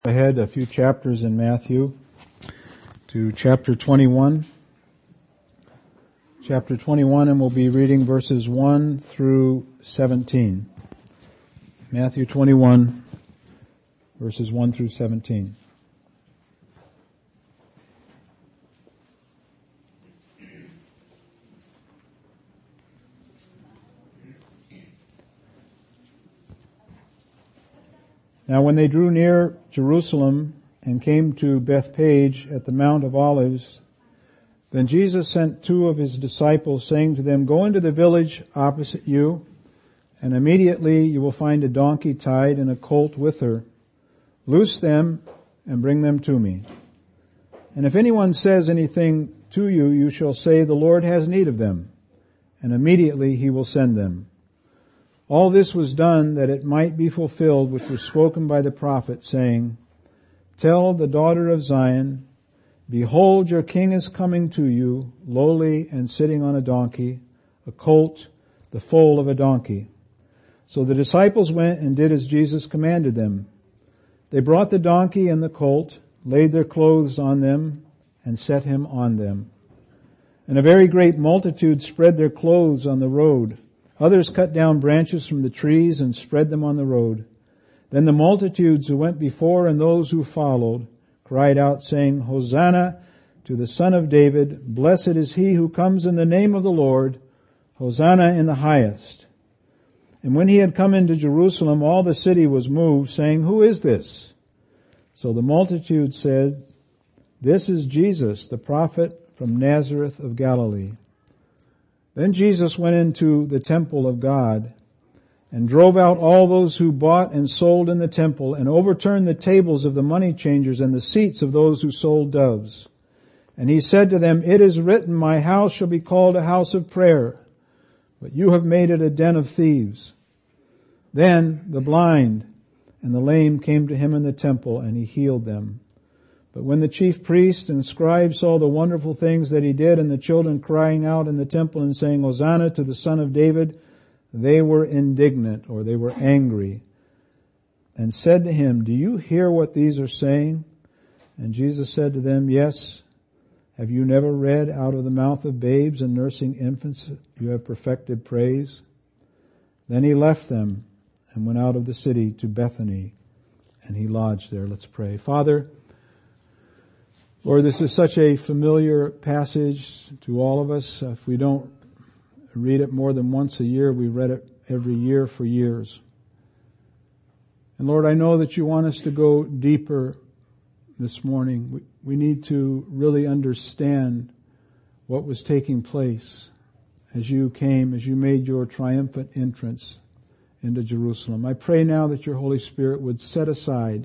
Ahead a few chapters in Matthew to chapter 21. Chapter 21, and we'll be reading verses 1 through 17. Matthew 21, verses 1 through 17. Now when they drew near Jerusalem and came to Bethphage at the Mount of Olives, then Jesus sent two of his disciples, saying to them, "Go into the village opposite you, and immediately you will find a donkey tied and a colt with her. Loose them and bring them to me. And if anyone says anything to you, you shall say, 'The Lord has need of them,' and immediately he will send them." All this was done that it might be fulfilled which was spoken by the prophet, saying, "Tell the daughter of Zion, behold, your king is coming to you, lowly and sitting on a donkey, a colt, the foal of a donkey." So the disciples went and did as Jesus commanded them. They brought the donkey and the colt, laid their clothes on them, and set him on them. And a very great multitude spread their clothes on the road. Others cut down branches from the trees and spread them on the road. Then the multitudes who went before and those who followed cried out, saying, "Hosanna to the Son of David. Blessed is he who comes in the name of the Lord. Hosanna in the highest." And when he had come into Jerusalem, all the city was moved, saying, "Who is this?" So the multitude said, "This is Jesus, the prophet from Nazareth of Galilee." Then Jesus went into the temple of God and drove out all those who bought and sold in the temple, and overturned the tables of the money changers and the seats of those who sold doves. And he said to them, "It is written, my house shall be called a house of prayer, but you have made it a den of thieves." Then the blind and the lame came to him in the temple, and he healed them. But when the chief priests and scribes saw the wonderful things that he did, and the children crying out in the temple and saying, "Hosanna to the Son of David," they were indignant, or they were angry, and said to him, "Do you hear what these are saying?" And Jesus said to them, "Yes. Have you never read, out of the mouth of babes and nursing infants you have perfected praise?" Then he left them and went out of the city to Bethany, and he lodged there. Let's pray. Father, Lord, this is such a familiar passage to all of us. If we don't read it more than once a year, we read it every year for years. And Lord, I know that you want us to go deeper this morning. We need to really understand what was taking place as you came, as you made your triumphant entrance into Jerusalem. I pray now that your Holy Spirit would set aside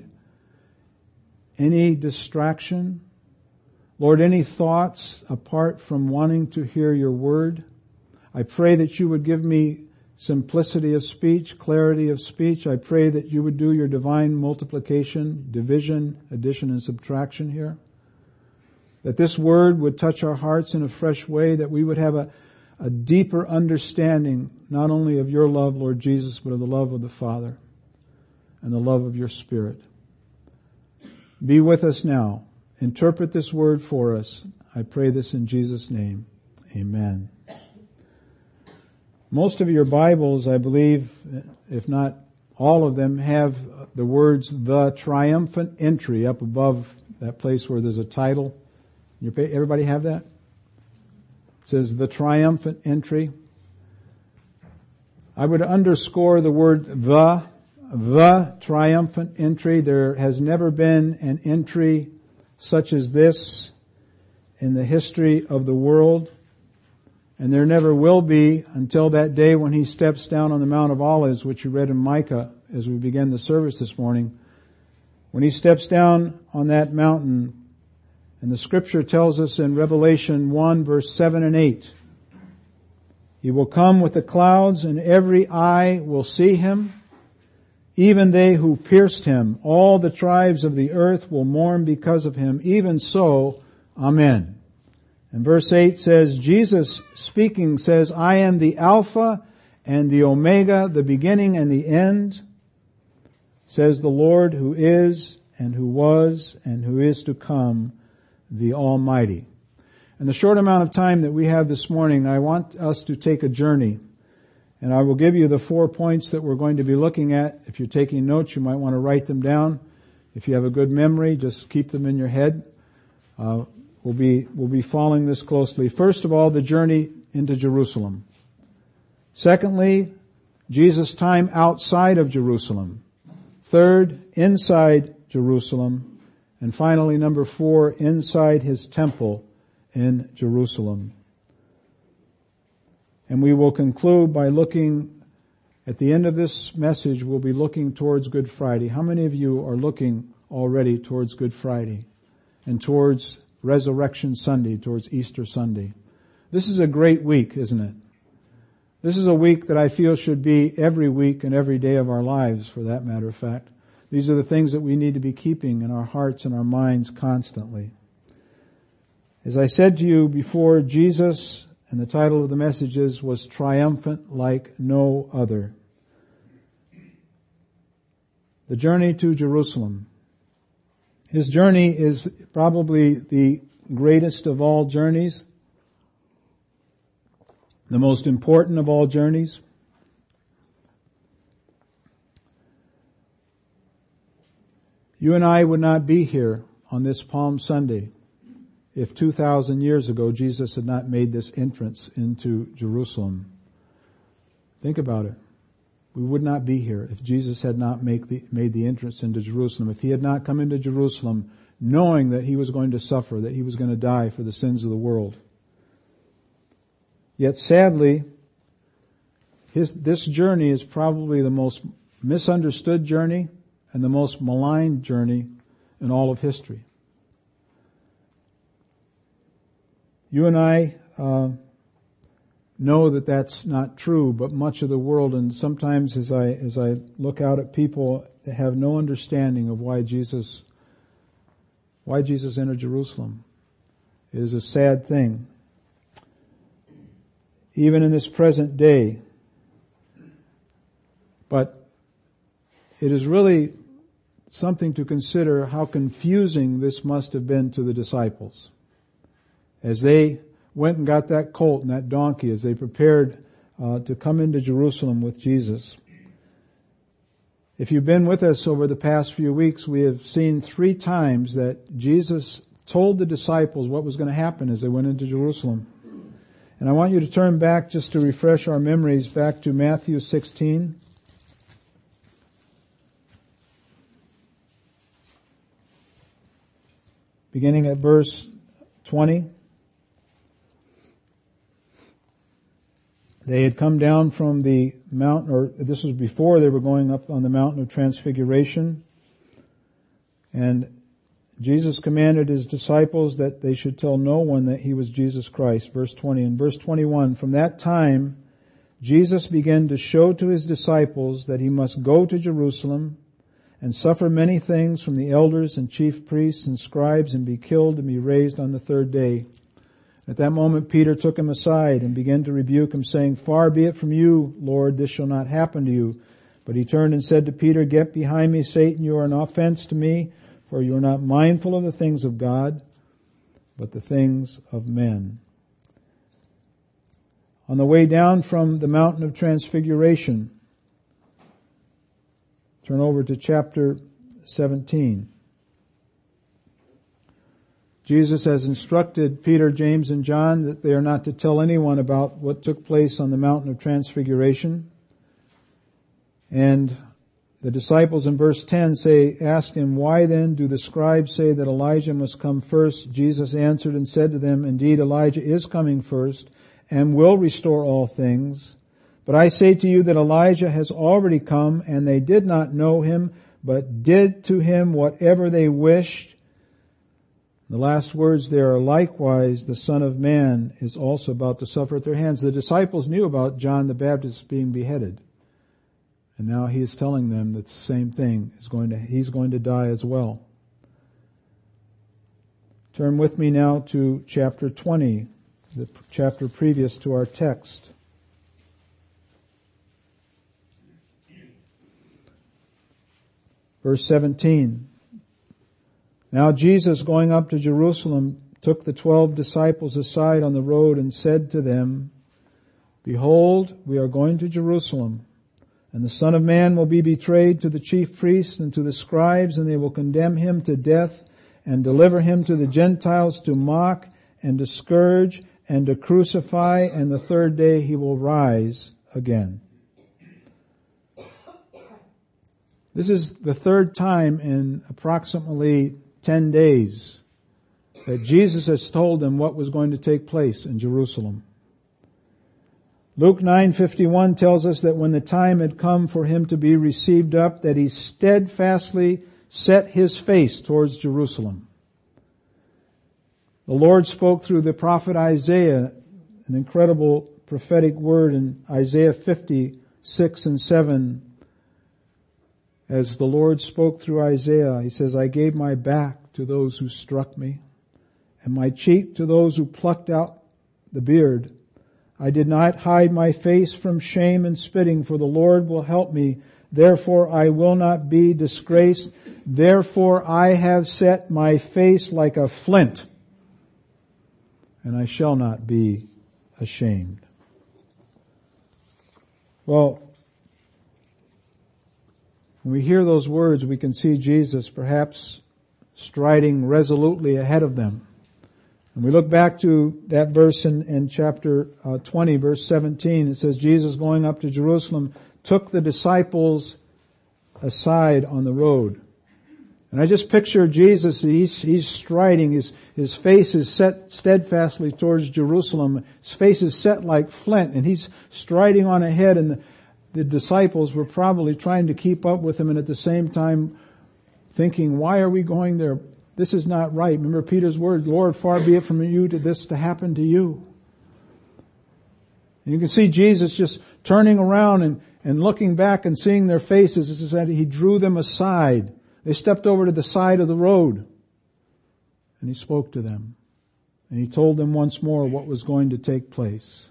any distraction, Lord, any thoughts apart from wanting to hear your word. I pray that you would give me simplicity of speech, clarity of speech. I pray that you would do your divine multiplication, division, addition, and subtraction here. That this word would touch our hearts in a fresh way, that we would have a deeper understanding, not only of your love, Lord Jesus, but of the love of the Father and the love of your Spirit. Be with us now. Interpret this word for us. I pray this in Jesus' name. Amen. Most of your Bibles, I believe, if not all of them, have the words "the triumphant entry" up above that place where there's a title. Everybody have that? It says "the triumphant entry." I would underscore the word the triumphant entry. There has never been an entry such as this in the history of the world, and there never will be until that day when he steps down on the Mount of Olives, which we read in Micah as we began the service this morning. When he steps down on that mountain, and the scripture tells us in Revelation 1 verse 7 and 8, he will come with the clouds, and every eye will see him, even they who pierced him. All the tribes of the earth will mourn because of him. Even so, Amen. And verse 8 says, Jesus speaking says, "I am the Alpha and the Omega, the beginning and the end, says the Lord who is and who was and who is to come, the Almighty. In the short amount of time that we have this morning, I want us to take a journey. And I will give you the 4 points that we're going to be looking at. If you're taking notes, you might want to write them down. If you have a good memory, just keep them in your head. We'll be following this closely. First of all, the journey into Jerusalem. Secondly, Jesus' time outside of Jerusalem. Third, inside Jerusalem. And finally, number 4, inside His temple in Jerusalem. And we will conclude by looking, at the end of this message, we'll be looking towards Good Friday. How many of you are looking already towards Good Friday and towards Resurrection Sunday, towards Easter Sunday? This is a great week, isn't it? This is a week that I feel should be every week and every day of our lives, for that matter of fact. These are the things that we need to be keeping in our hearts and our minds constantly. As I said to you before, Jesus, and the title of the message was Triumphant Like No Other. The journey to Jerusalem. His journey is probably the greatest of all journeys, the most important of all journeys. You and I would not be here on this Palm Sunday if 2,000 years ago Jesus had not made this entrance into Jerusalem. Think about it. We would not be here if Jesus had not made the entrance into Jerusalem. If He had not come into Jerusalem knowing that He was going to suffer, that He was going to die for the sins of the world. Yet sadly, this journey is probably the most misunderstood journey and the most maligned journey in all of history. You and I know that that's not true, but much of the world, and sometimes as I look out at people, they have no understanding of why Jesus entered Jerusalem. It is a sad thing. Even in this present day. But it is really something to consider how confusing this must have been to the disciples. As they went and got that colt and that donkey, as they prepared to come into Jerusalem with Jesus. If you've been with us over the past few weeks, we have seen 3 times that Jesus told the disciples what was going to happen as they went into Jerusalem. And I want you to turn back, just to refresh our memories, back to Matthew 16. Beginning at verse 20. They had come down from the mountain, or this was before they were going up on the mountain of Transfiguration. And Jesus commanded His disciples that they should tell no one that He was Jesus Christ. Verse 20 and verse 21. From that time, Jesus began to show to His disciples that He must go to Jerusalem and suffer many things from the elders and chief priests and scribes and be killed and be raised on the 3rd day. At that moment, Peter took Him aside and began to rebuke Him, saying, Far be it from you, Lord, this shall not happen to you. But He turned and said to Peter, Get behind me, Satan, you are an offense to me, for you are not mindful of the things of God, but the things of men. On the way down from the mountain of Transfiguration, turn over to chapter 17. Jesus has instructed Peter, James, and John that they are not to tell anyone about what took place on the mountain of Transfiguration. And the disciples in verse 10 ask Him, Why then do the scribes say that Elijah must come first? Jesus answered and said to them, Indeed, Elijah is coming first and will restore all things. But I say to you that Elijah has already come, and they did not know him, but did to him whatever they wished. The last words there are, likewise, the Son of Man is also about to suffer at their hands. The disciples knew about John the Baptist being beheaded. And now He is telling them that the same thing He's going to die as well. Turn with me now to chapter 20, the chapter previous to our text. Verse 17. Now Jesus, going up to Jerusalem, took the 12 disciples aside on the road and said to them, Behold, we are going to Jerusalem, and the Son of Man will be betrayed to the chief priests and to the scribes, and they will condemn him to death and deliver him to the Gentiles to mock and to scourge and to crucify, and the third day he will rise again. This is the third time in approximately 10 days that Jesus has told them what was going to take place in Jerusalem. Luke 9:51 tells us that when the time had come for him to be received up, that he steadfastly set his face towards Jerusalem. The Lord spoke through the prophet Isaiah, an incredible prophetic word in Isaiah 50:6 and 7. As the Lord spoke through Isaiah, he says, I gave my back to those who struck me, and my cheek to those who plucked out the beard. I did not hide my face from shame and spitting, for the Lord will help me. Therefore I will not be disgraced. Therefore I have set my face like a flint, and I shall not be ashamed. Well, when we hear those words, we can see Jesus perhaps striding resolutely ahead of them. And we look back to that verse in chapter 20, verse 17. It says, Jesus, going up to Jerusalem, took the disciples aside on the road. And I just picture Jesus, he's striding, his face is set steadfastly towards Jerusalem. His face is set like flint, and he's striding on ahead, and the disciples were probably trying to keep up with him, and at the same time thinking, why are we going there? This is not right. Remember Peter's word, Lord, far be it from you to this to happen to you. And you can see Jesus just turning around and looking back and seeing their faces. It says that he drew them aside. They stepped over to the side of the road, and he spoke to them. And he told them once more what was going to take place.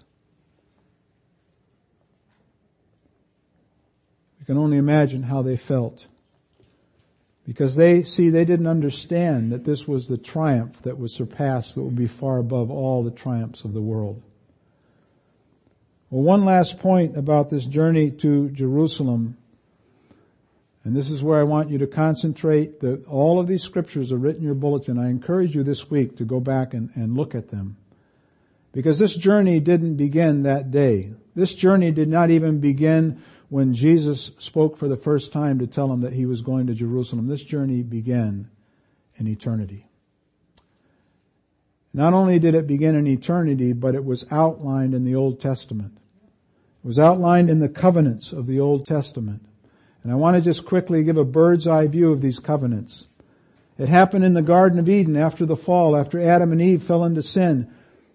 You can only imagine how they felt. Because they didn't understand that this was the triumph that was surpassed, that would be far above all the triumphs of the world. Well, one last point about this journey to Jerusalem, and this is where I want you to concentrate. All of these scriptures are written in your bulletin. I encourage you this week to go back and look at them. Because this journey didn't begin that day. This journey did not even begin when Jesus spoke for the first time to tell him that he was going to Jerusalem. This journey began in eternity. Not only did it begin in eternity, but it was outlined in the Old Testament. It was outlined in the covenants of the Old Testament. And I want to just quickly give a bird's eye view of these covenants. It happened in the Garden of Eden after the fall, after Adam and Eve fell into sin.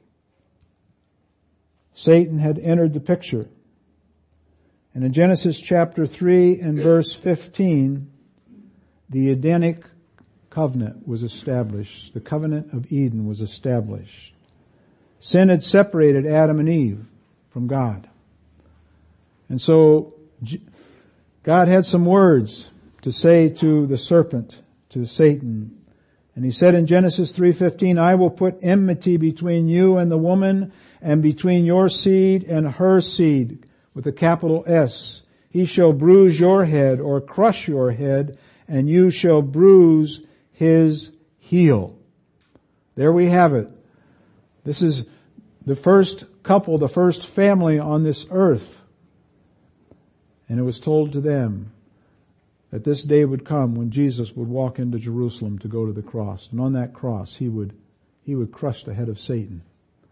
Satan had entered the picture. And in Genesis chapter 3 and verse 15, the Edenic covenant was established. The covenant of Eden was established. Sin had separated Adam and Eve from God. And so God had some words to say to the serpent, to Satan. And he said in Genesis 3:15, I will put enmity between you and the woman, and between your seed and her seed, with a capital S. He shall bruise your head, or crush your head, and you shall bruise his heel. There we have it. This is the first couple, the first family on this earth. And it was told to them that this day would come when Jesus would walk into Jerusalem to go to the cross. And on that cross, he would crush the head of Satan.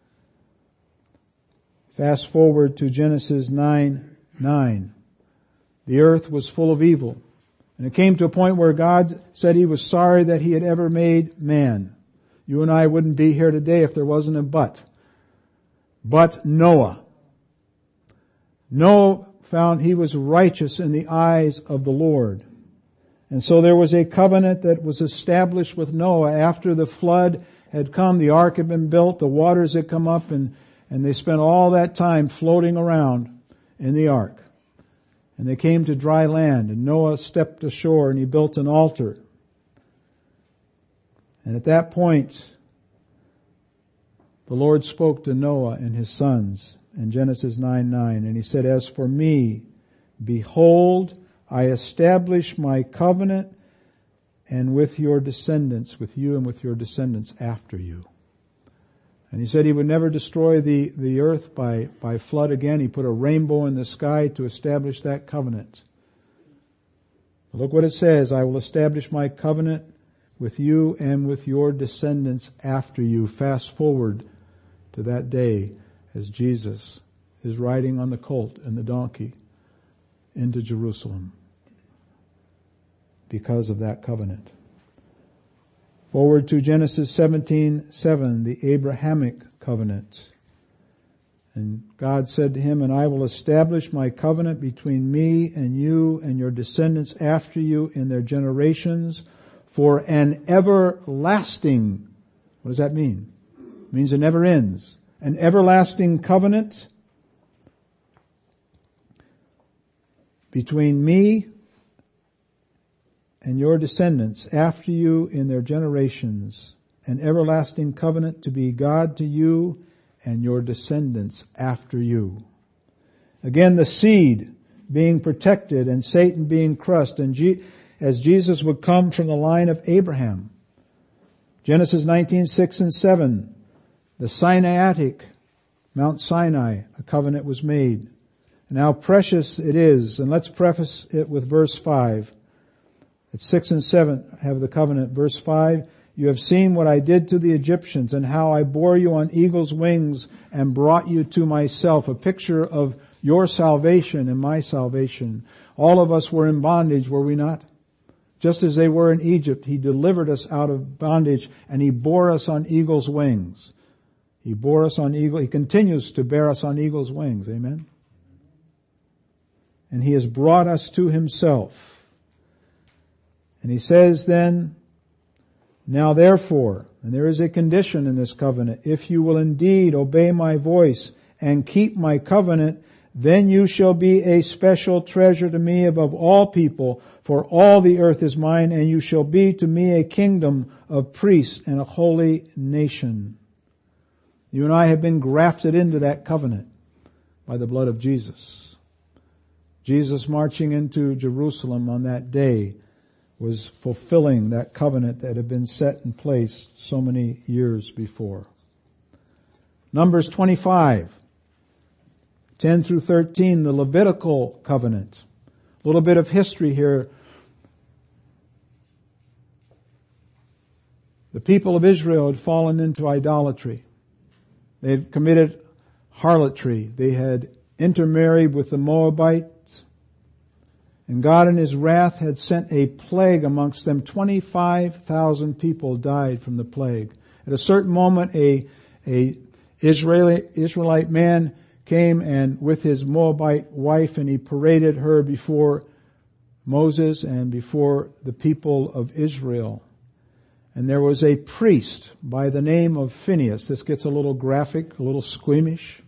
Fast forward to Genesis 9:9. The earth was full of evil. And it came to a point where God said he was sorry that he had ever made man. You and I wouldn't be here today if there wasn't a but. But Noah. Noah found he was righteous in the eyes of the Lord. And so there was a covenant that was established with Noah after the flood had come. The ark had been built, the waters had come up, and they spent all that time floating around in the ark. And they came to dry land, and Noah stepped ashore and he built an altar. And at that point, the Lord spoke to Noah and his sons in Genesis 9:9, and he said, "As for me, behold, I establish my covenant and with your descendants, with you and with your descendants after you." And he said he would never destroy the earth by flood again. He put a rainbow in the sky to establish that covenant. Look what it says, "I will establish my covenant with you and with your descendants after you." Fast forward to that day as Jesus is riding on the colt and the donkey into Jerusalem because of that covenant. Forward to Genesis 17:7, the Abrahamic covenant. And God said to him, "And I will establish my covenant between me and you and your descendants after you in their generations for an everlasting," what does that mean? It means it never ends. An everlasting covenant between me and your descendants after you in their generations, an everlasting covenant to be God to you and your descendants after you. Again, the seed being protected and Satan being crushed, and as Jesus would come from the line of Abraham. Genesis 19:6 and 7, the Sinaitic, Mount Sinai, a covenant was made. And how precious it is. And let's preface it with verse 5. It's 6 and 7 have the covenant. Verse 5, "You have seen what I did to the Egyptians and how I bore you on eagle's wings and brought you to myself." A picture of your salvation and my salvation. All of us were in bondage, were we not? Just as they were in Egypt, He delivered us out of bondage and He bore us on eagle's wings. He bore us on eagle. He continues to bear us on eagle's wings. Amen. And He has brought us to Himself. And He says then, "Now therefore," and there is a condition in this covenant, "if you will indeed obey my voice and keep my covenant, then you shall be a special treasure to me above all people, for all the earth is mine, and you shall be to me a kingdom of priests and a holy nation." You and I have been grafted into that covenant by the blood of Jesus. Jesus marching into Jerusalem on that day was fulfilling that covenant that had been set in place so many years before. Numbers 25, 10 through 13, the Levitical covenant. A little bit of history here. The people of Israel had fallen into idolatry. They had committed harlotry. They had intermarried with the Moabites. And God in His wrath had sent a plague amongst them. 25,000 people died from the plague. At a certain moment, a Israelite man came and with his Moabite wife, and he paraded her before Moses and before the people of Israel. And there was a priest by the name of Phinehas. This gets a little graphic, a little squeamish.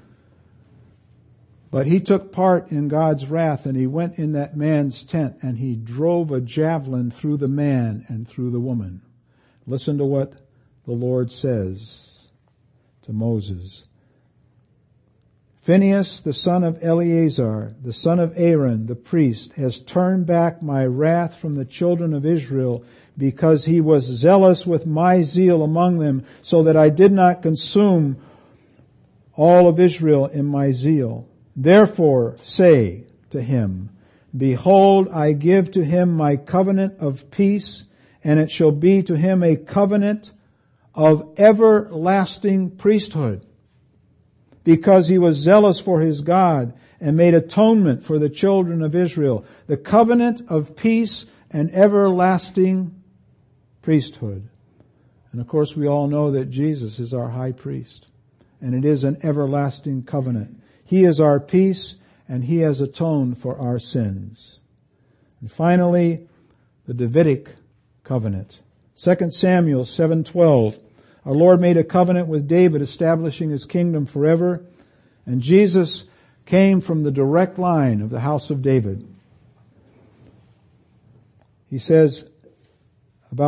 But he took part in God's wrath, and he went in that man's tent and he drove a javelin through the man and through the woman. Listen to what the Lord says to Moses. "Phinehas, the son of Eleazar, the son of Aaron, the priest, has turned back my wrath from the children of Israel because he was zealous with my zeal among them, so that I did not consume all of Israel in my zeal. Therefore say to him, Behold, I give to him my covenant of peace, and it shall be to him a covenant of everlasting priesthood, because he was zealous for his God and made atonement for the children of Israel." The covenant of peace and everlasting priesthood. And of course we all know that Jesus is our high priest, and it is an everlasting covenant. He is our peace, and He has atoned for our sins. And finally, the Davidic covenant. 2 Samuel 7:12. Our Lord made a covenant with David, establishing His kingdom forever. And Jesus came from the direct line of the house of David. He says about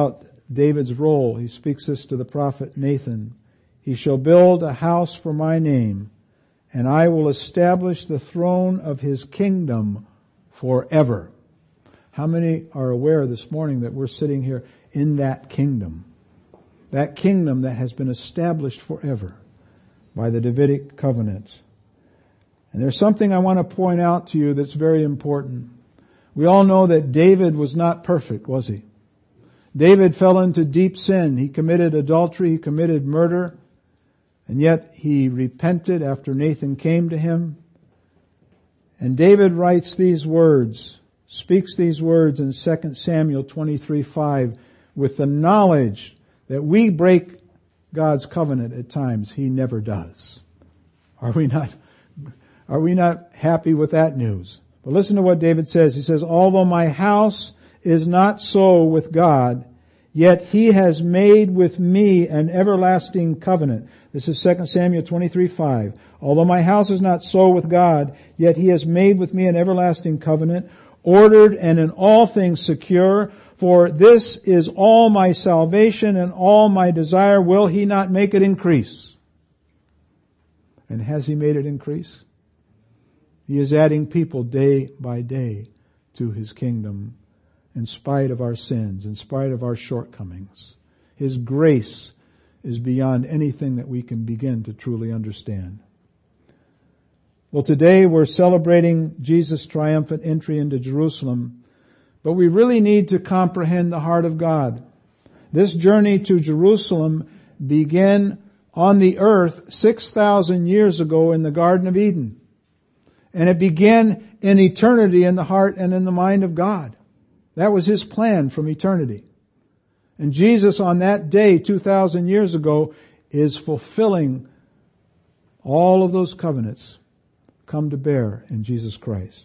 David's role. He speaks this to the prophet Nathan. He shall build a house for my name, and I will establish the throne of his kingdom forever. How many are aware this morning that we're sitting here in that kingdom? That kingdom that has been established forever by the Davidic covenant. And there's something I want to point out to you that's very important. We all know that David was not perfect, was he? David fell into deep sin. He committed adultery, he committed murder, and yet he repented after Nathan came to him. And David writes these words, speaks these words in 2 Samuel 23:5, with the knowledge that we break God's covenant at times. He never does. Are we not happy with that news? But listen to what David says. He says, although my house is not so with God, yet he has made with me an everlasting covenant. This is 2 Samuel 23:5. Although my house is not so with God, yet he has made with me an everlasting covenant, ordered and in all things secure. For this is all my salvation and all my desire. Will he not make it increase? And has he made it increase? He is adding people day by day to his kingdom in spite of our sins, in spite of our shortcomings. His grace is beyond anything that we can begin to truly understand. Well, today we're celebrating Jesus' triumphant entry into Jerusalem, but we really need to comprehend the heart of God. This journey to Jerusalem began on the earth 6,000 years ago in the Garden of Eden. And it began in eternity in the heart and in the mind of God. That was His plan from eternity. And Jesus on that day 2,000 years ago is fulfilling all of those covenants come to bear in Jesus Christ.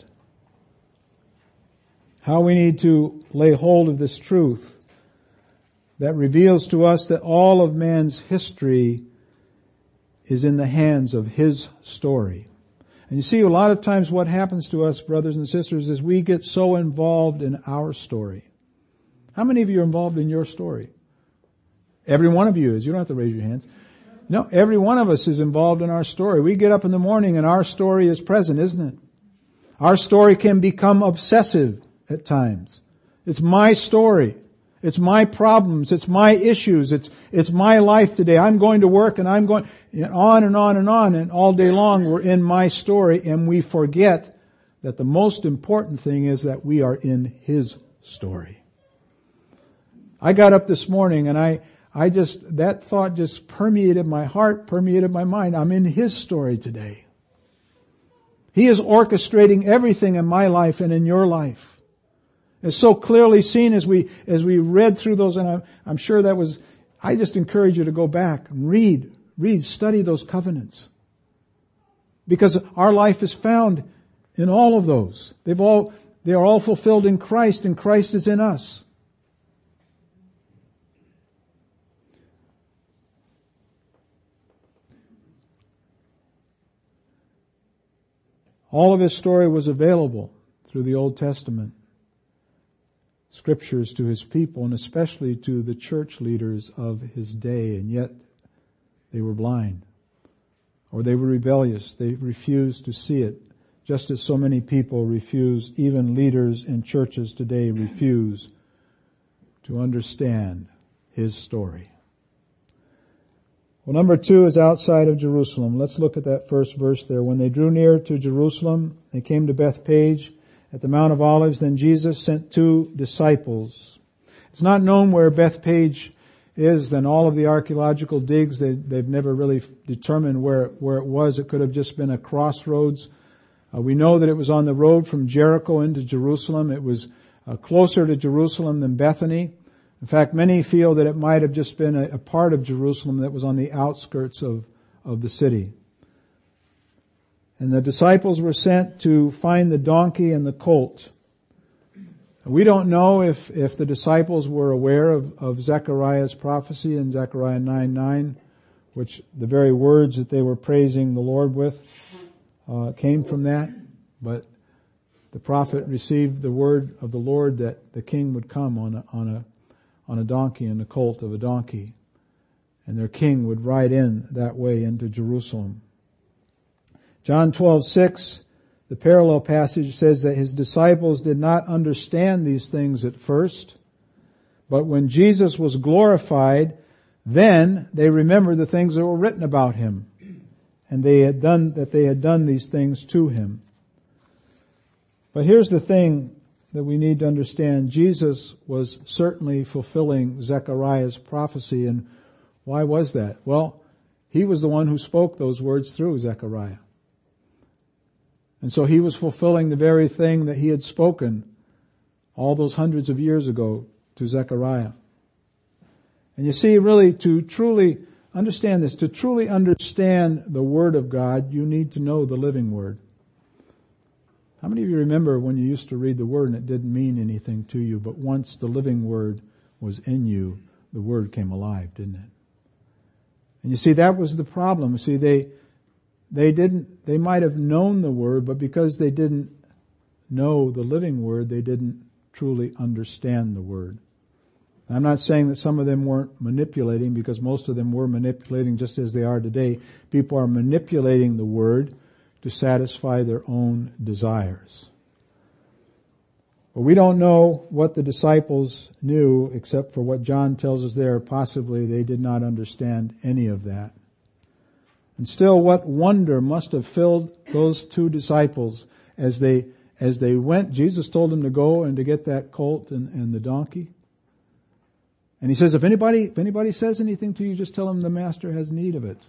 How we need to lay hold of this truth that reveals to us that all of man's history is in the hands of His story. And you see, a lot of times what happens to us, brothers and sisters, is we get so involved in our story. How many of you are involved in your story? Every one of you is. You don't have to raise your hands. No, every one of us is involved in our story. We get up in the morning and our story is present, isn't it? Our story can become obsessive at times. It's my story. It's my problems. It's my issues. It's my life today. I'm going to work and I'm going on and on and on. And all day long we're in my story, and we forget that the most important thing is that we are in His story. I got up this morning and that thought just permeated my heart, permeated my mind. I'm in His story today. He is orchestrating everything in my life and in your life. It's so clearly seen as we read through those, and I'm sure that was, I just encourage you to go back and read, study those covenants. Because our life is found in all of those. They are all fulfilled in Christ, and Christ is in us. All of His story was available through the Old Testament Scriptures to His people, and especially to the church leaders of His day, and yet they were blind, or they were rebellious. They refused to see it, just as so many people refuse, even leaders in churches today refuse to understand His story. Well, number 2 is outside of Jerusalem. Let's look at that first verse there. When they drew near to Jerusalem, they came to Bethphage at the Mount of Olives. Then Jesus sent 2 disciples. It's not known where Bethphage is. Then all of the archaeological digs, they've never really determined where it was. It could have just been a crossroads. We know that it was on the road from Jericho into Jerusalem. It was closer to Jerusalem than Bethany. In fact, many feel that it might have just been a part of Jerusalem that was on the outskirts of the city. And the disciples were sent to find the donkey and the colt. We don't know if the disciples were aware of Zechariah's prophecy in Zechariah 9:9, which the very words that they were praising the Lord with came from that. But the prophet received the word of the Lord that the king would come on on a donkey and the colt of a donkey. And their king would ride in that way into Jerusalem. John 12:6, the parallel passage says that his disciples did not understand these things at first, but when Jesus was glorified, then they remembered the things that were written about him, and they had done these things to him. But here's the thing that we need to understand. Jesus was certainly fulfilling Zechariah's prophecy, and why was that? Well, he was the one who spoke those words through Zechariah. And so he was fulfilling the very thing that he had spoken all those hundreds of years ago to Zechariah. And you see, really, to truly understand this, to truly understand the Word of God, you need to know the living Word. How many of you remember when you used to read the Word and it didn't mean anything to you, but once the living Word was in you, the Word came alive, didn't it? And you see, that was the problem. You see, they might have known the Word, but because they didn't know the living Word, they didn't truly understand the Word. I'm not saying that some of them weren't manipulating, because most of them were manipulating just as they are today. People are manipulating the Word to satisfy their own desires. But we don't know what the disciples knew except for what John tells us there. Possibly they did not understand any of that. And still, what wonder must have filled those two disciples as they went. Jesus told them to go and to get that colt and the donkey. And he says, if anybody says anything to you, just tell them the master has need of it.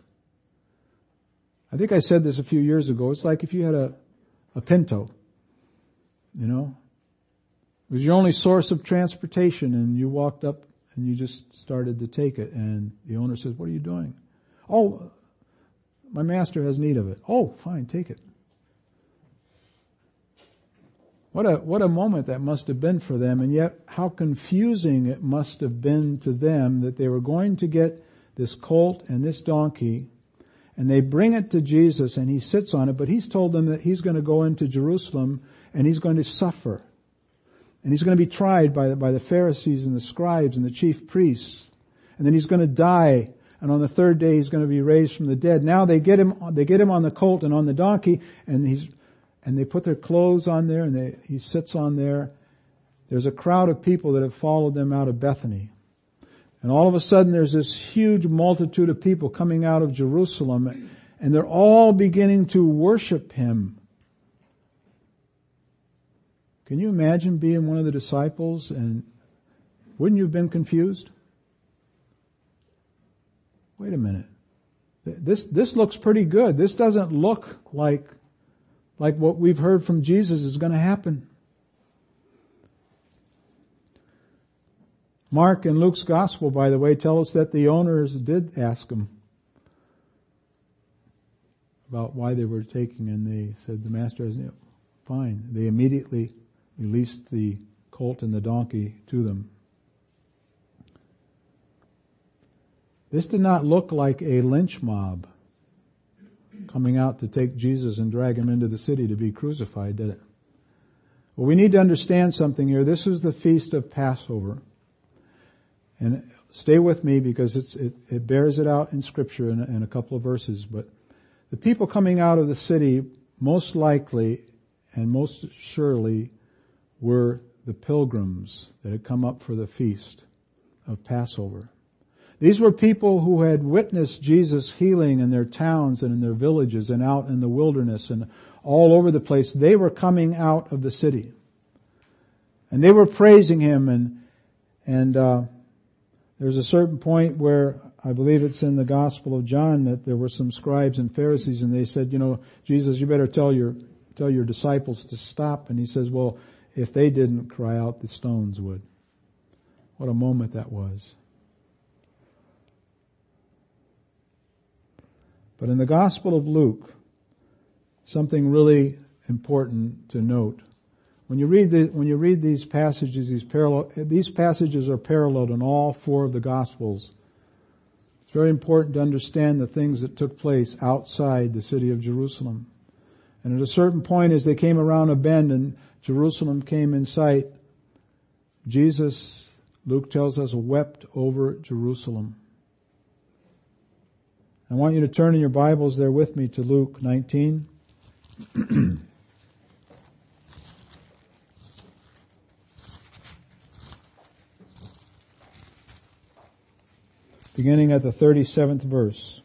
I think I said this a few years ago. It's like if you had a Pinto, you know. It was your only source of transportation, and you walked up and you just started to take it, and the owner says, what are you doing? Oh, my master has need of it. Oh, fine, take it. What a moment that must have been for them, and yet how confusing it must have been to them that they were going to get this colt and this donkey, and they bring it to Jesus and he sits on it, but he's told them that he's going to go into Jerusalem and he's going to suffer. And he's going to be tried by the Pharisees and the scribes and the chief priests. And then he's going to die, and on the third day he's going to be raised from the dead. Now they get him on the colt and on the donkey, and they put their clothes on there, and he sits on there. There's a crowd of people that have followed them out of Bethany. And all of a sudden there's this huge multitude of people coming out of Jerusalem, and they're all beginning to worship him. Can you imagine being one of the disciples, and wouldn't you have been confused? Wait a minute. This looks pretty good. This doesn't look like what we've heard from Jesus is going to happen. Mark and Luke's gospel, by the way, tell us that the owners did ask him about why they were taking, and they said the master has fine. They immediately released the colt and the donkey to them. This did not look like a lynch mob coming out to take Jesus and drag him into the city to be crucified, did it? Well, we need to understand something here. This is the feast of Passover. And stay with me, because it bears it out in Scripture in a couple of verses. But the people coming out of the city most likely and most surely were the pilgrims that had come up for the feast of Passover. These were people who had witnessed Jesus healing in their towns and in their villages and out in the wilderness and all over the place. They were coming out of the city. And they were praising him, and there's a certain point where I believe it's in the Gospel of John that there were some scribes and Pharisees, and they said, Jesus, you better tell your disciples to stop. And he says, well, if they didn't cry out, the stones would. What a moment that was. But in the Gospel of Luke, something really important to note. When you read these passages, these passages are paralleled in all four of the Gospels. It's very important to understand the things that took place outside the city of Jerusalem. And at a certain point, as they came around a bend and Jerusalem came in sight, Jesus Luke tells us, wept over Jerusalem. I want you to turn in your Bibles there with me to Luke 19. Beginning at the 37th verse.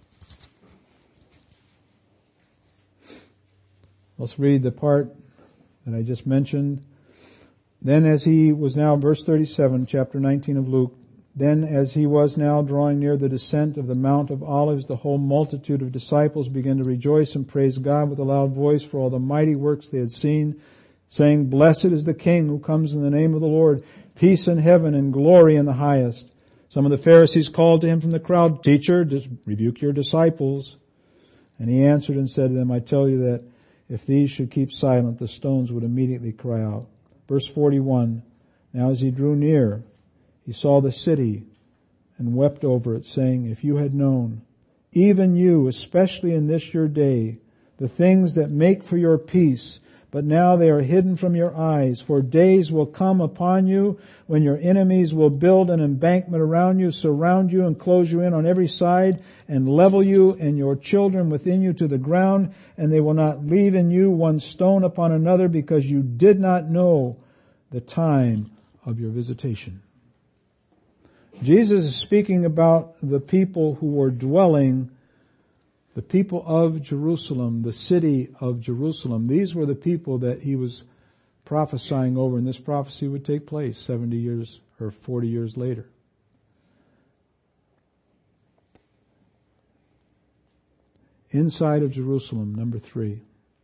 Let's read the part that I just mentioned. Then as he was now, verse 37, chapter 19 of Luke, then as he was now drawing near the descent of the Mount of Olives, the whole multitude of disciples began to rejoice and praise God with a loud voice for all the mighty works they had seen, saying, Blessed is the King who comes in the name of the Lord, peace in heaven and glory in the highest. Some of the Pharisees called to him from the crowd, Teacher, just rebuke your disciples. And he answered and said to them, I tell you that if these should keep silent, the stones would immediately cry out. Verse 41, now as he drew near, he saw the city and wept over it, saying, If you had known, even you, especially in this your day, the things that make for your peace, but now they are hidden from your eyes. For days will come upon you when your enemies will build an embankment around you, surround you and close you in on every side, and level you and your children within you to the ground, and they will not leave in you one stone upon another, because you did not know the time of your visitation. Jesus is speaking about the people who were dwelling, the people of Jerusalem, the city of Jerusalem. These were the people that he was prophesying over, and this prophecy would take place 70 years or 40 years later. Inside of Jerusalem, number 3.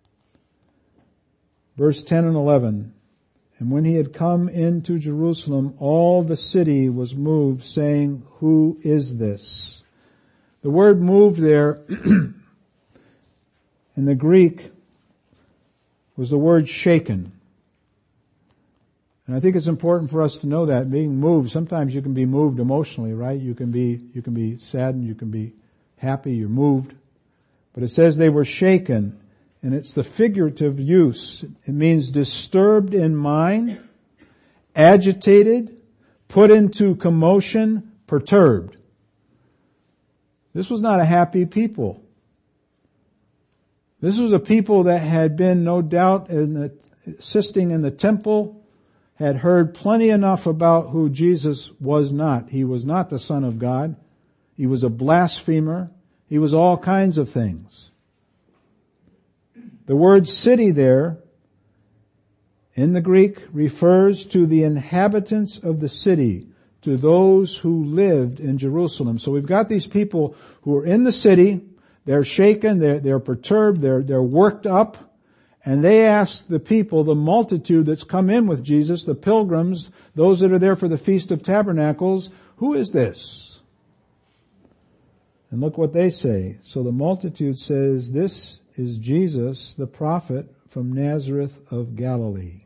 Verse 10 and 11. And when he had come into Jerusalem, all the city was moved, saying, Who is this? The word moved there in the Greek was the word shaken. And I think it's important for us to know that being moved, sometimes you can be moved emotionally, right? You can be saddened, you can be happy, you're moved. But it says they were shaken, and it's the figurative use. It means disturbed in mind, agitated, put into commotion, perturbed. This was not a happy people. This was a people that had been, no doubt, assisting in the temple, had heard plenty enough about who Jesus was not. He was not the Son of God. He was a blasphemer. He was all kinds of things. The word city there in the Greek refers to the inhabitants of the city, to those who lived in Jerusalem. So we've got these people who are in the city. They're shaken, they're perturbed, they're worked up, and they ask the people, the multitude that's come in with Jesus, the pilgrims, those that are there for the Feast of Tabernacles, who is this? And look what they say. So the multitude says, This is Jesus, the prophet from Nazareth of Galilee.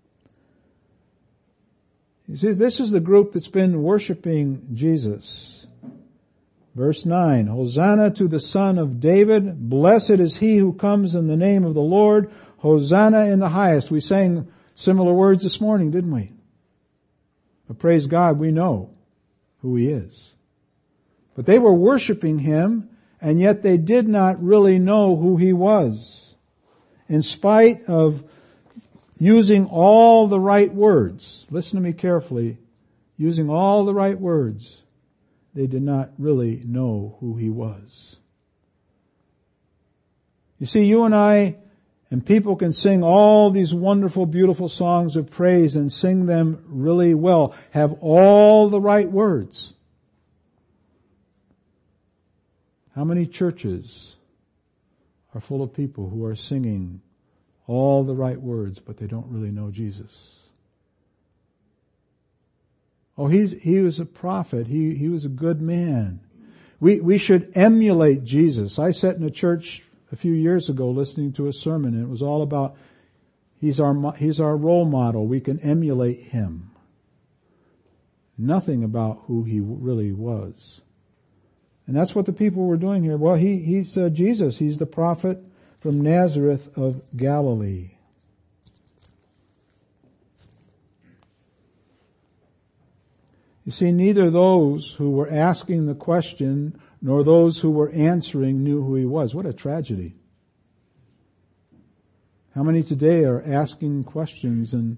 He says, this is the group that's been worshiping Jesus. Verse 9, Hosanna to the Son of David. Blessed is he who comes in the name of the Lord. Hosanna in the highest. We sang similar words this morning, didn't we? But praise God, we know who he is. But they were worshiping him, and yet they did not really know who he was. In spite of using all the right words, listen to me carefully, using all the right words, they did not really know who he was. You see, you and I and people can sing all these wonderful, beautiful songs of praise and sing them really well, have all the right words. How many churches are full of people who are singing all the right words, but they don't really know Jesus? Oh, he was a prophet. He was a good man. We should emulate Jesus. I sat in a church a few years ago listening to a sermon, and it was all about he's our role model. We can emulate him. Nothing about who he really was. And that's what the people were doing here. Well, he's Jesus. He's the prophet from Nazareth of Galilee. You see, neither those who were asking the question nor those who were answering knew who he was. What a tragedy. How many today are asking questions and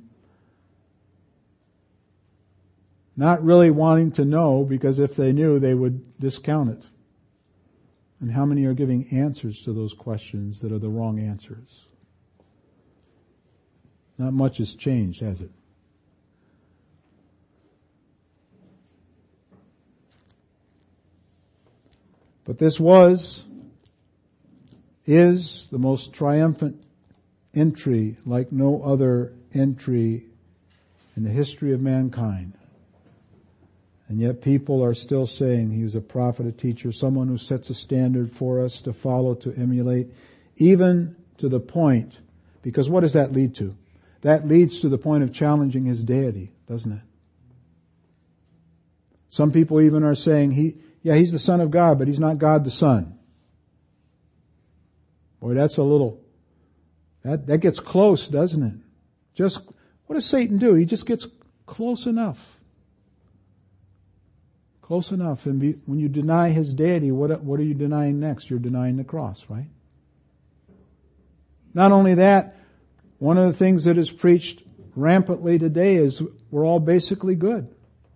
not really wanting to know, because if they knew, they would discount it? And how many are giving answers to those questions that are the wrong answers? Not much has changed, has it? But this is the most triumphant entry like no other entry in the history of mankind. And yet people are still saying he was a prophet, a teacher, someone who sets a standard for us to follow, to emulate, even to the point, because what does that lead to? That leads to the point of challenging his deity, doesn't it? Some people even are saying he's the Son of God, but he's not God the Son. Boy, that's a little, that gets close, doesn't it? Just, what does Satan do? He just gets close enough. Close enough. And when you deny his deity, what are you denying next? You're denying the cross, right? Not only that, one of the things that is preached rampantly today is we're all basically good.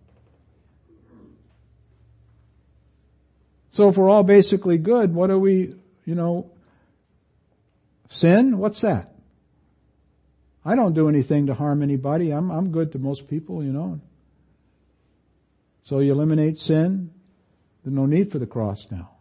So if we're all basically good, what are we, sin? What's that? I don't do anything to harm anybody. I'm good to most people, So you eliminate sin, there's no need for the cross now.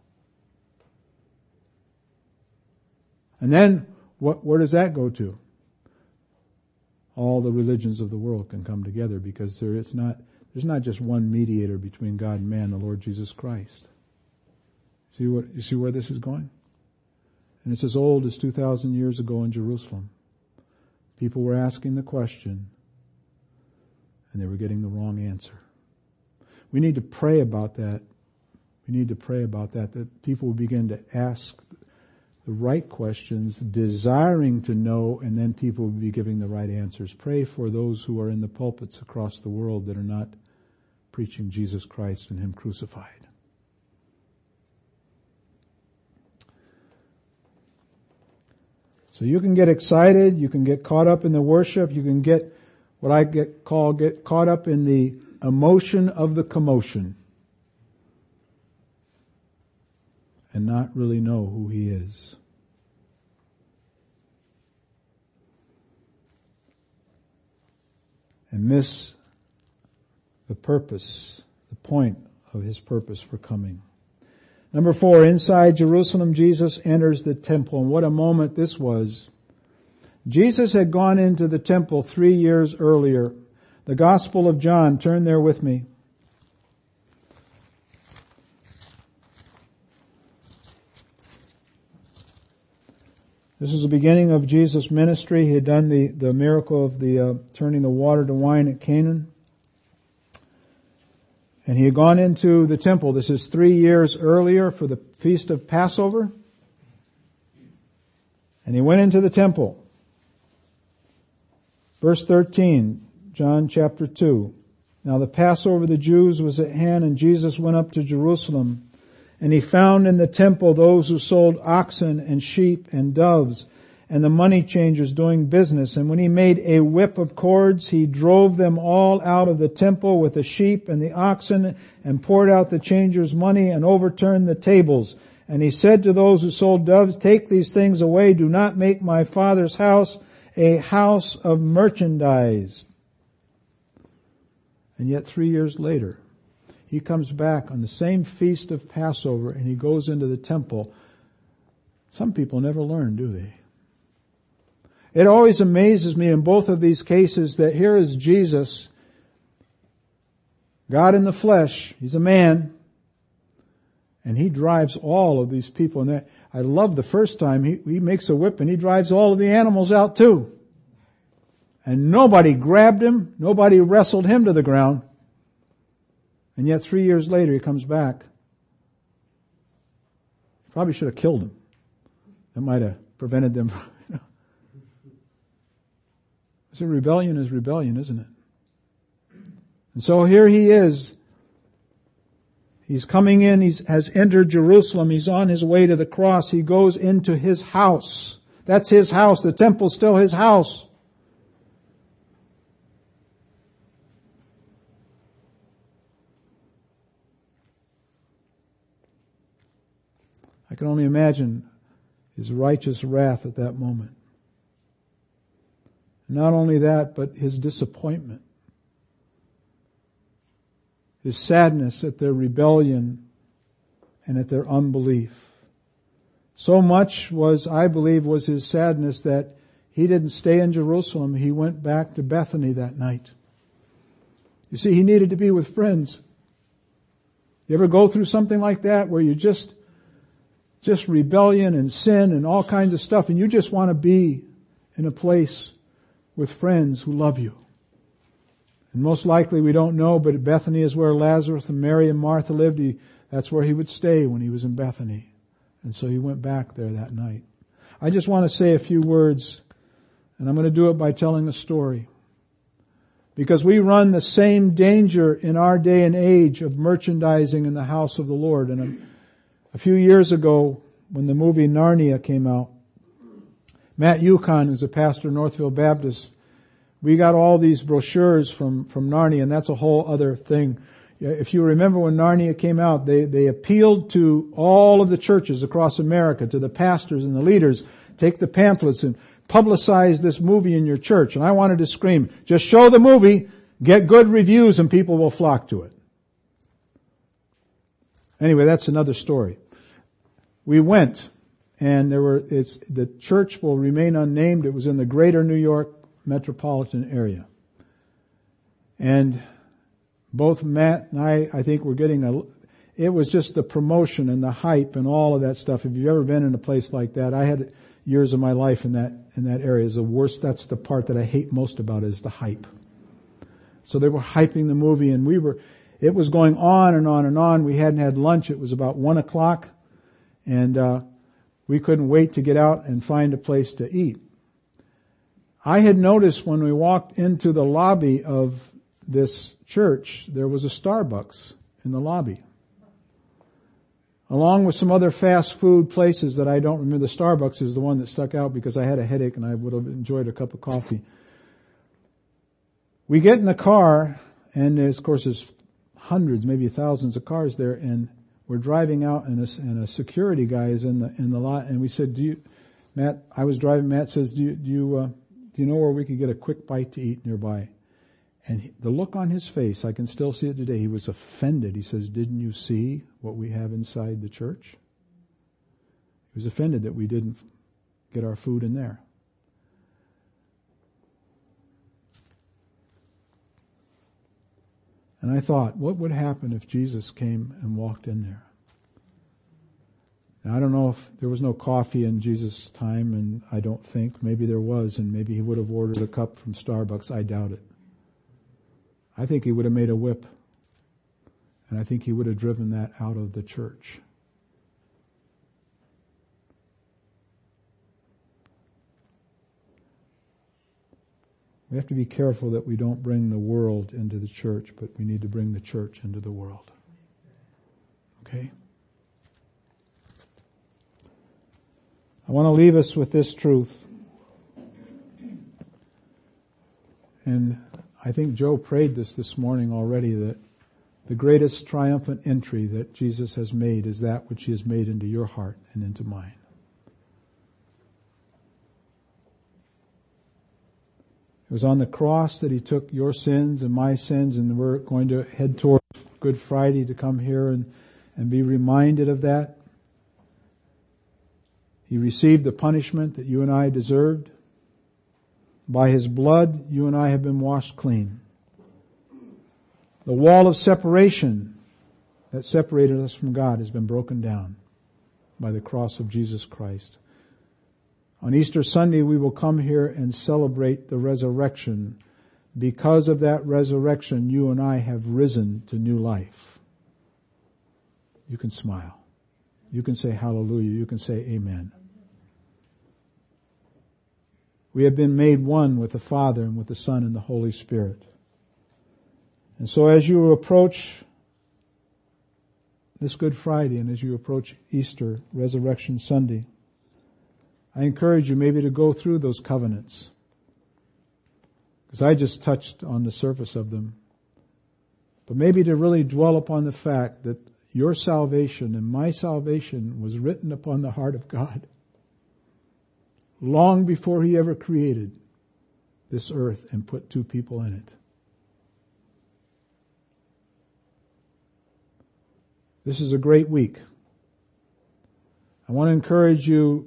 And then, where does that go to? All the religions of the world can come together, because there's not just one mediator between God and man, the Lord Jesus Christ. You see where this is going? And it's as old as 2,000 years ago in Jerusalem. People were asking the question, and they were getting the wrong answer. We need to pray about that. We need to pray about that people will begin to ask the right questions, desiring to know, and then people will be giving the right answers. Pray for those who are in the pulpits across the world that are not preaching Jesus Christ and Him crucified. So you can get excited, you can get caught up in the worship, you can get what I get caught up in the emotion of the commotion and not really know who He is. And miss the purpose, the point of His purpose for coming. Number 4, inside Jerusalem, Jesus enters the temple. And what a moment this was. Jesus had gone into the temple 3 years earlier. The Gospel of John, turn there with me. This is the beginning of Jesus' ministry. He had done the miracle of the turning the water to wine at Canaan. And he had gone into the temple. This is 3 years earlier for the feast of Passover. And he went into the temple. Verse 13, John chapter 2. Now the Passover of the Jews was at hand, and Jesus went up to Jerusalem. And he found in the temple those who sold oxen and sheep and doves, and the money changers doing business. And when he made a whip of cords, he drove them all out of the temple with the sheep and the oxen, and poured out the changers' money and overturned the tables. And he said to those who sold doves, "Take these things away. Do not make my Father's house a house of merchandise." And yet 3 years later, he comes back on the same feast of Passover, and he goes into the temple. Some people never learn, do they? It always amazes me in both of these cases that here is Jesus, God in the flesh. He's a man. And he drives all of these people. And I love the first time he makes a whip and he drives all of the animals out too. And nobody grabbed him. Nobody wrestled him to the ground. And yet 3 years later he comes back. Probably should have killed him. That might have prevented them. So rebellion is rebellion, isn't it? And so here he is He's coming in, he has entered Jerusalem, he's on his way to the cross, he goes into his house. That's his house, the temple's still his house. I can only imagine his righteous wrath at that moment. Not only that, but his disappointment. His sadness at their rebellion and at their unbelief. So much was, I believe, was his sadness that he didn't stay in Jerusalem. He went back to Bethany that night. You see, he needed to be with friends. You ever go through something like that where you just rebellion and sin and all kinds of stuff, and you just want to be in a place with friends who love you? And most likely we don't know, but Bethany is where Lazarus and Mary and Martha lived. That's where he would stay when he was in Bethany. And so he went back there that night. I just want to say a few words, and I'm going to do it by telling a story. Because we run the same danger in our day and age of merchandising in the house of the Lord. And a few years ago, when the movie Narnia came out, Matt Yukon, who's a pastor at Northfield Baptist, we got all these brochures from Narnia, and that's a whole other thing. If you remember when Narnia came out, they appealed to all of the churches across America, to the pastors and the leaders, take the pamphlets and publicize this movie in your church. And I wanted to scream, just show the movie, get good reviews, and people will flock to it. Anyway, that's another story. We went, and the church will remain unnamed. It was in the greater New York metropolitan area. And both Matt and I think we're getting it was just the promotion and the hype and all of that stuff. If you've ever been in a place like that, I had years of my life in that area. Is the worst. That's the part that I hate most about it, is the hype. So they were hyping the movie, and it was going on and on and on. We hadn't had lunch. It was about 1:00, and we couldn't wait to get out and find a place to eat. I had noticed when we walked into the lobby of this church, there was a Starbucks in the lobby, along with some other fast food places that I don't remember. The Starbucks is the one that stuck out because I had a headache and I would have enjoyed a cup of coffee. We get in the car, and of course there's hundreds, maybe thousands of cars there, and we're driving out, and a security guy is in the lot, and we said, Matt, I was driving, Matt says, do you know where we could get a quick bite to eat nearby? And the look on his face, I can still see it today. He was offended. He says, didn't you see what we have inside the church? He was offended that we didn't get our food in there. And I thought, what would happen if Jesus came and walked in there? Now, I don't know if there was no coffee in Jesus' time, and I don't think. Maybe there was, and maybe he would have ordered a cup from Starbucks. I doubt it. I think he would have made a whip, and I think he would have driven that out of the church. We have to be careful that we don't bring the world into the church, but we need to bring the church into the world. Okay? I want to leave us with this truth. And I think Joe prayed this morning already, that the greatest triumphant entry that Jesus has made is that which he has made into your heart and into mine. It was on the cross that he took your sins and my sins, and we're going to head toward Good Friday to come here and be reminded of that. He received the punishment that you and I deserved. By his blood, you and I have been washed clean. The wall of separation that separated us from God has been broken down by the cross of Jesus Christ. On Easter Sunday, we will come here and celebrate the resurrection. Because of that resurrection, you and I have risen to new life. You can smile. You can say hallelujah. You can say amen. We have been made one with the Father and with the Son and the Holy Spirit. And so as you approach this Good Friday and as you approach Easter, Resurrection Sunday, I encourage you maybe to go through those covenants. Because I just touched on the surface of them. But maybe to really dwell upon the fact that your salvation and my salvation was written upon the heart of God long before He ever created this earth and put two people in it. This is a great week. I want to encourage you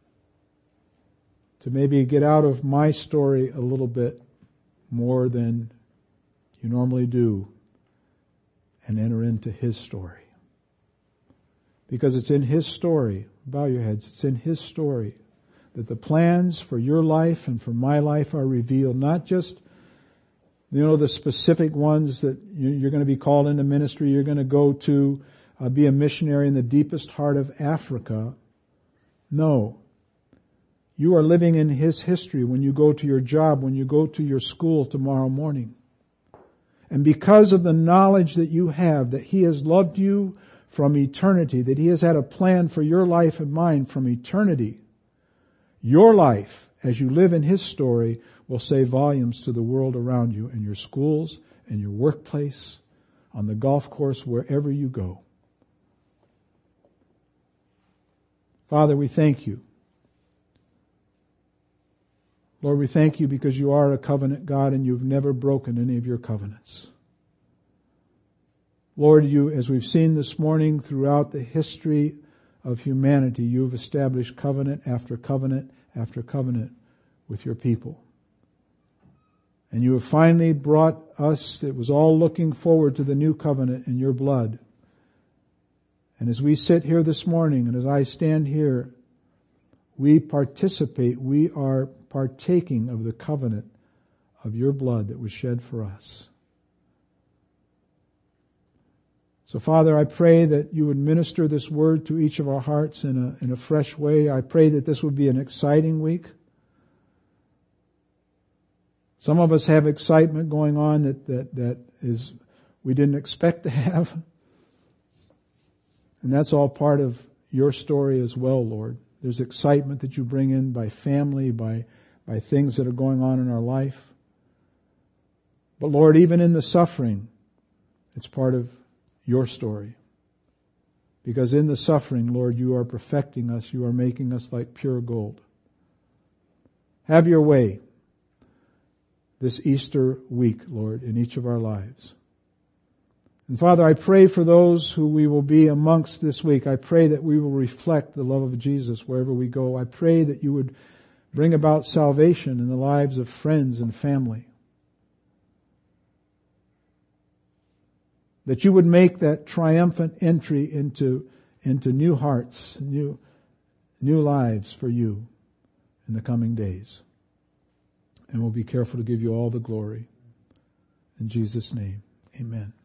to maybe get out of my story a little bit more than you normally do and enter into His story. Because it's in His story, bow your heads, it's in His story that the plans for your life and for my life are revealed. Not just, the specific ones that you're going to be called into ministry, you're going to go to be a missionary in the deepest heart of Africa. No. You are living in His history when you go to your job, when you go to your school tomorrow morning. And because of the knowledge that you have, that He has loved you from eternity, that He has had a plan for your life and mine from eternity, your life, as you live in His story, will say volumes to the world around you, in your schools, in your workplace, on the golf course, wherever you go. Father, we thank You. Lord, we thank You because You are a covenant God and You've never broken any of Your covenants. Lord, You, as we've seen this morning throughout the history of humanity, You've established covenant after covenant after covenant with Your people. And You have finally brought us, it was all looking forward to the new covenant in Your blood. And as we sit here this morning and as I stand here, we participate, we are partaking of the covenant of Your blood that was shed for us. So Father, I pray that You would minister this word to each of our hearts in a fresh way. I pray that this would be an exciting week. Some of us have excitement going on that is we didn't expect to have. And that's all part of Your story as well, Lord. There's excitement that You bring in by family, by things that are going on in our life. But Lord, even in the suffering, it's part of Your story. Because in the suffering, Lord, You are perfecting us. You are making us like pure gold. Have Your way this Easter week, Lord, in each of our lives. And Father, I pray for those who we will be amongst this week. I pray that we will reflect the love of Jesus wherever we go. I pray that You would bring about salvation in the lives of friends and family. That You would make that triumphant entry into new hearts, new lives for You in the coming days. And we'll be careful to give You all the glory. In Jesus' name, amen.